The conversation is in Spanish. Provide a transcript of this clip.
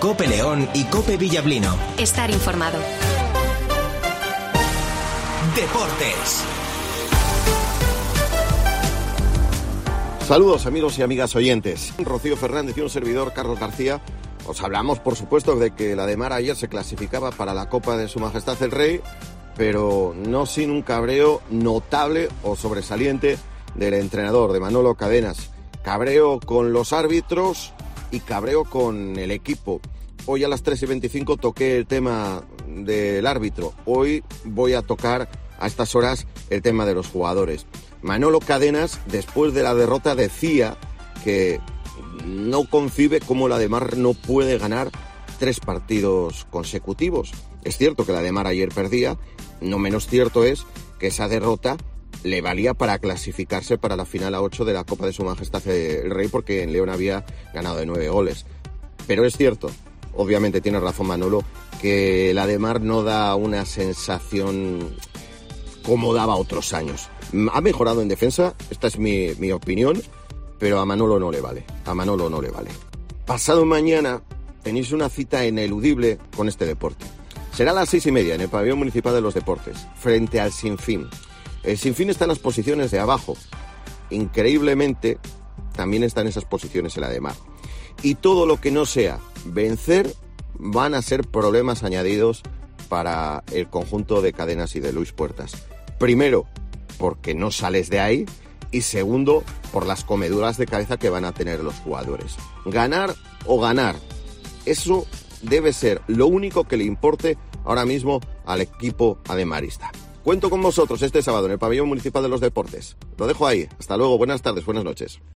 Cope León y Cope Villablino. Estar informado. Deportes. Saludos amigos y amigas oyentes. Rocío Fernández y un servidor, Carlos García. Os hablamos, por supuesto, de que la de Mar ayer se clasificaba para la Copa de Su Majestad el Rey, pero no sin un cabreo notable o sobresaliente del entrenador, de Manolo Cadenas. Cabreo con los árbitros y cabreo con el equipo. Hoy a las 3:25 toqué el tema del árbitro. Hoy voy a tocar a estas horas el tema de los jugadores. Manolo Cadenas, después de la derrota, decía que no concibe cómo la de Mar no puede ganar 3 partidos consecutivos. Es cierto que la de Mar ayer perdía, no menos cierto es que esa derrota le valía para clasificarse para la final a 8 de la Copa de Su Majestad el Rey, porque en León había ganado de 9 goles. Pero es cierto, obviamente tiene razón Manolo, que la de Mar no da una sensación como daba otros años. Ha mejorado en defensa, esta es mi opinión, pero a Manolo no le vale. A Manolo no le vale. Pasado mañana tenéis una cita ineludible con este deporte. Será a las 6:30 en el Pabellón Municipal de los Deportes, frente al Sinfín. El Sinfín está en las posiciones de abajo. Increíblemente, también está en esas posiciones en la de Mar. Y todo lo que no sea vencer van a ser problemas añadidos para el conjunto de Cadenas y de Luis Puertas. Primero, porque no sales de ahí, y segundo, por las comeduras de cabeza que van a tener los jugadores. Ganar o ganar, eso debe ser lo único que le importe ahora mismo al equipo ademarista. Cuento con vosotros este sábado en el Pabellón Municipal de los Deportes. Lo dejo ahí. Hasta luego, buenas tardes, buenas noches.